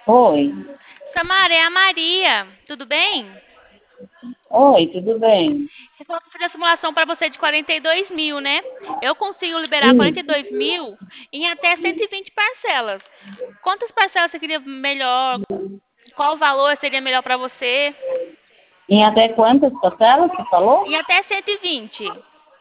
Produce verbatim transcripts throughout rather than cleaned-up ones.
Oi. Samara, é a Maria. Tudo bem? Oi, tudo bem? Eu vou fazer a simulação para você de quarenta e dois mil, né? Eu consigo liberar quarenta e Isso. dois mil em até cento e vinte parcelas. Quantas parcelas você queria melhor? Qual valor seria melhor para você? Em até quantas parcelas você falou? Em até cento e vinte.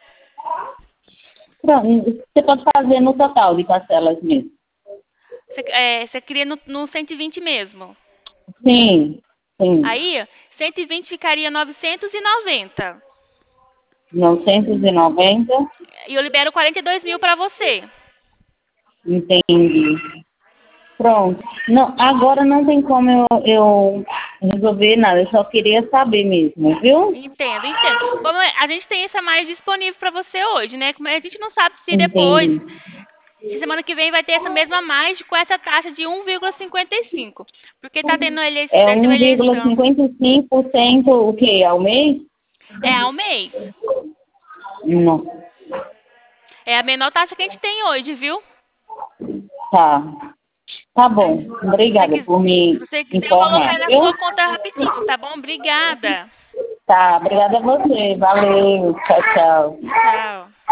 Pronto, você pode fazer no total de parcelas mesmo. Você, é, você queria no, no cento e vinte mesmo. Sim, sim. Aí, cento e vinte ficaria novecentos e noventa. novecentos e noventa, E eu libero quarenta e dois mil para você. entendi. Pronto. Não, agora não tem como eu, eu resolver nada, eu só queria saber mesmo, viu? Entendo, entendo. Como a gente tem essa mais disponível para você hoje, né? Como a gente não sabe se depois, Entendi. se semana que vem vai ter essa mesma mais com essa taxa de um vírgula cinquenta e cinco. Porque tá tendo eleição, É vai ter uma um vírgula eleição. cinquenta e cinco por cento o quê? Ao mês? É ao mês. Não. É a menor taxa que a gente tem hoje, viu? Tá. Tá Aí, bom. se você Obrigada quiser, por se me você quiser, eu coloco informar, aí na viu? sua conta rapidinho, tá bom? Obrigada. Tá, obrigada a você. Valeu. Tchau, tchau. Tchau.